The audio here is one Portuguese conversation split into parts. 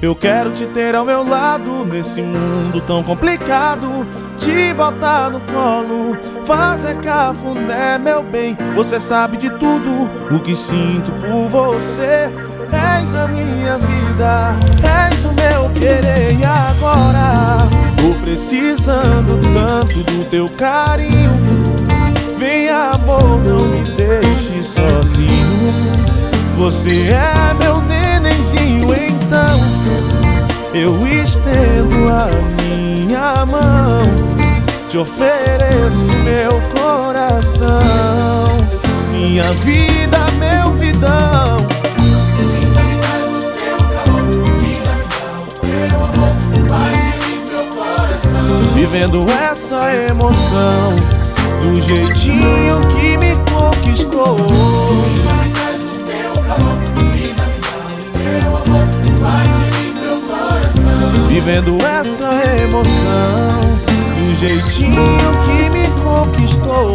Eu quero te ter ao meu lado nesse mundo tão complicado. Te botar no colo, fazer cafuné, meu bem. Você sabe de tudo o que sinto por você. És a minha vida, és o meu querer. E agora tô precisando tanto do teu carinho. Vem, amor, não me deixe sozinho. Você é meu nenenzinho, então eu estendo a minha mão, te ofereço meu coração, minha vida, meu vidão. Vida me traz o teu calor, vida me dá o teu amor, faz feliz meu coração. Vivendo essa emoção do jeitinho que me conquistou. Vida me traz o teu calor, vida me dá o teu amor, faz feliz meu coração. Vivendo essa emoção do jeitinho que me conquistou.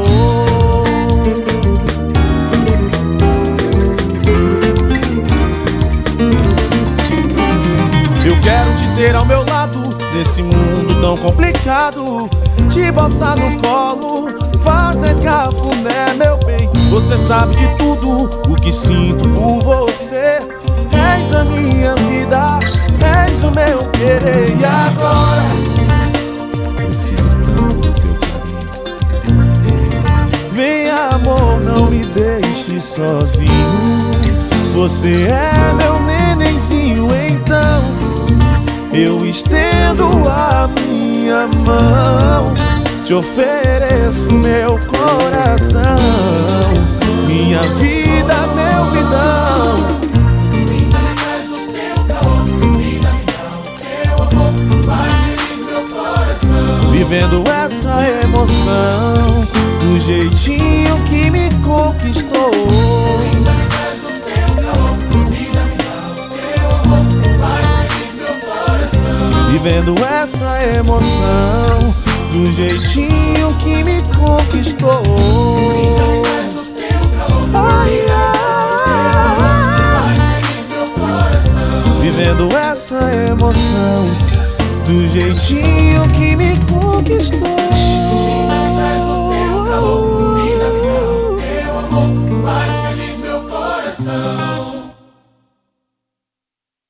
Eu quero te ter ao meu lado nesse mundo tão complicado. Te botar no colo, fazer cafuné, meu bem. Você sabe de tudo o que sinto por você. És a minha vida, és o meu querer. E agora preciso tanto do teu carinho. Vem, amor, não me deixe sozinho. Você é meu nenenzinho, então eu estendo a minha mão, te ofereço meu coração, minha vida, meu vidão. Vida me traz o teu calor, vida me dá o teu amor, faz feliz meu coração. Vivendo essa emoção do jeitinho que me conquistou. Vida me traz o teu calor, vida me dá o teu amor, faz feliz meu coração. Vivendo essa emoção do jeitinho que me conquistou. Vida me traz o teu calor, Ai, vida me dá o teu amor, faz feliz meu coração. vivendo essa emoção do jeitinho que me conquistou. Vida me traz o teu calor, vida me dá o teu amor, faz feliz meu coração.